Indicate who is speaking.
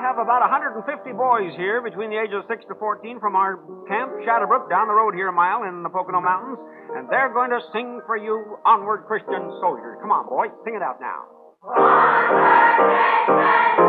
Speaker 1: have about 150 boys here between the ages of 6 to 14 from our camp, Shadowbrook, down the road here a mile in the Pocono Mountains, and they're going to sing for you Onward Christian Soldiers. Come on, boys, sing it out now. Onward Christian